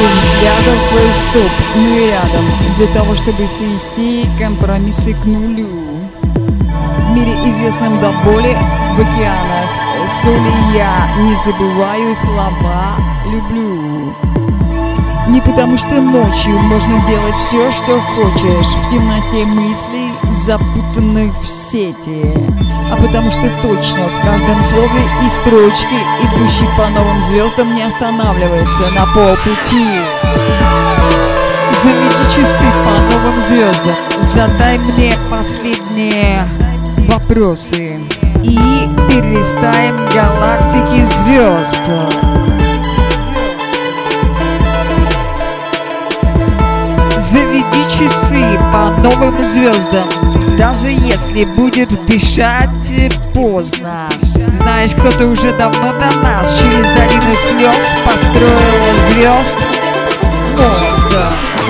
7 взглядов, твой стоп, ну и рядом, для того, чтобы свести компромиссы к нулю. В мире, известном до боли, в океанах соли, я не забываю слова «люблю». Не потому что ночью можно делать все, что хочешь, в темноте мыслей, запутанных в сети, а потому что точно в каждом слове и строчке, идущий по новым звездам, не останавливается на полпути. Заведи часы по новым звездам, задай мне последние вопросы и перелистаем галактики звезд. Заведи часы по новым звездам, даже если будет дышать поздно. Знаешь, кто-то уже давно до нас через долину слез построил звезд мост.